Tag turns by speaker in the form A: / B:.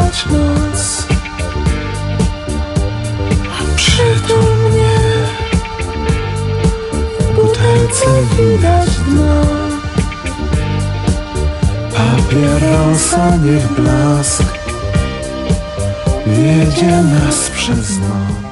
A: widać noc, a przytul mnie. W butelce widać dno. Papierosa niech blask wiedzie nas przez noc.